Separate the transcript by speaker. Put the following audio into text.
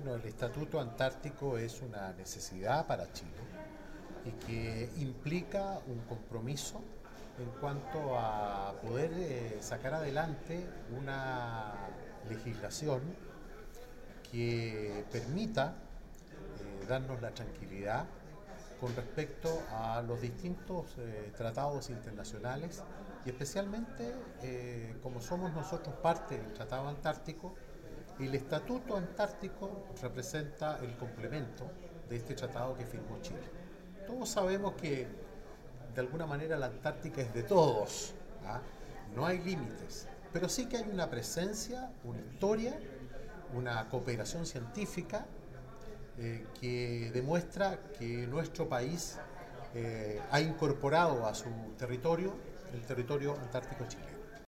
Speaker 1: Bueno, el Estatuto Antártico es una necesidad para Chile y que implica un compromiso en cuanto a poder sacar adelante una legislación que permita darnos la tranquilidad con respecto a los distintos tratados internacionales y especialmente como somos nosotros parte del Tratado Antártico, el Estatuto Antártico representa el complemento de este tratado que firmó Chile. Todos sabemos que de alguna manera la Antártica es de todos, ¿ah? No hay límites, pero sí que hay una presencia, una historia, una cooperación científica que demuestra que nuestro país ha incorporado a su territorio el territorio antártico chileno.